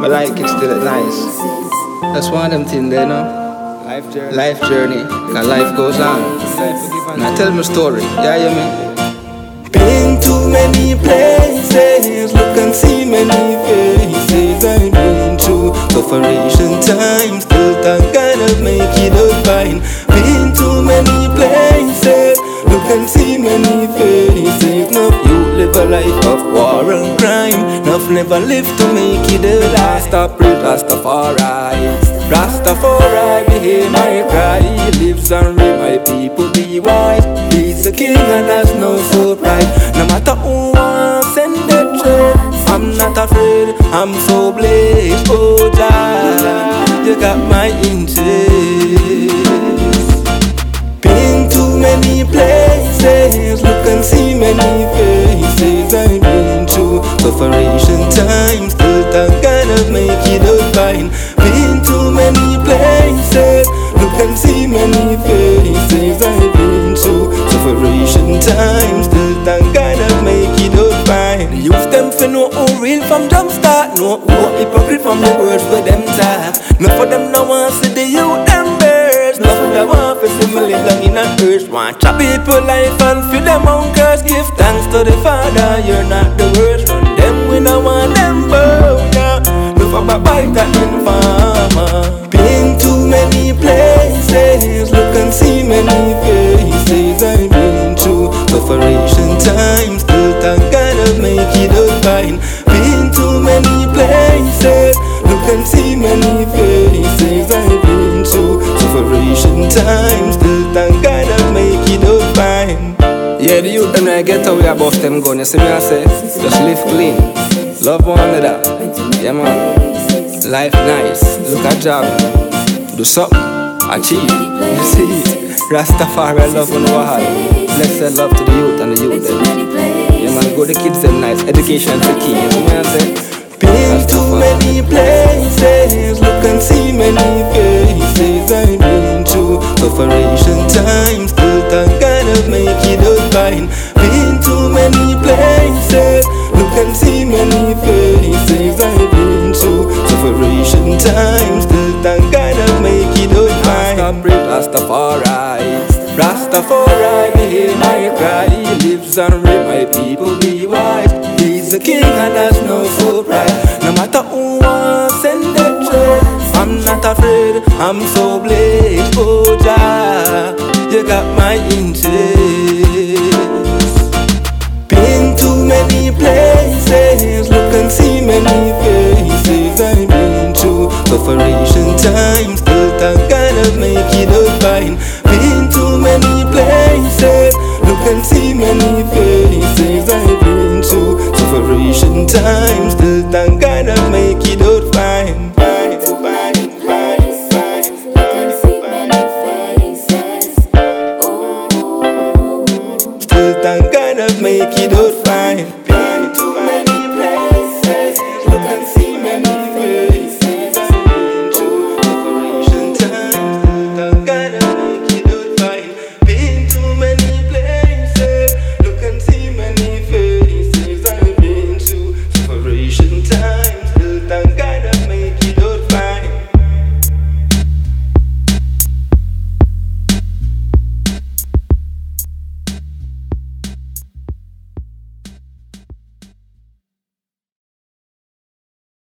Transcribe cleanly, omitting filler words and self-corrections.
I like it still nice. That's one of them things there, no? Life journey. Cause life goes on. Now tell me a story. Yeah, you mean? Been to many places, look and see many faces. I've been through sufferation times, still thank God I'll make it out fine. Been to many places, look and see many faces. No, you live a life of war and crime. Enough never live to make it alive. Rastafari, be hear my cry. He lives and reign, my people be wise. He's the king and there's no surprise. No matter who wants send the trade, I'm not afraid, I'm so blessed. Oh Jah, you got my interest. Been to many places, look and see many faces. I've been through sufferation times, still thank God I'll make it out fine. Been to many places, look and see many faces. I've been through sufferation times, still thank God I'll make it out fine. The youth them for know who real from jump start, know who hypocrite from the words where them talk. None for them no want see the youth them birds. None for them want to see me live long in a earth. Want chop people life and feel them own curse. Give thanks to the Father, you're not the worst. From them we no want them both. Bite that informer. Been to many places, look and see many faces. I've been through sufferation times, still thank God I'll make it out fine. Been to many places, look and see many faces. I've been through sufferation times, still thank God I'll make it out fine. Yeah, the youth them I get away about them gun. You see me I say, just live clean, love one another. Yeah man. Life nice, look at job, do something, achieve. You see it. Rastafari love on our heart. Blessed love to the youth and the youth them. Yeah man, go the kids them nice, education is the key. You know what I'm saying? Been to many places, look and see many faces. I've been through sufferation times, still thank God I'll make it out fine. Been to many places, look and see many faces. I've been through sufferation times, still thank God I'll make it out fine. Rastafari, be hear my cry. He lives and reign, my people be wise. He's the king and there's no surprise. No matter who wants send the trade, I'm not afraid, I'm so blessed. Oh Jah, you got my interest. Been to many places, look and see many faces. I've been through sufferation times, still thank God I'll make it out fine. Been to many places, look and see many faces. I've been through sufferation times, still thank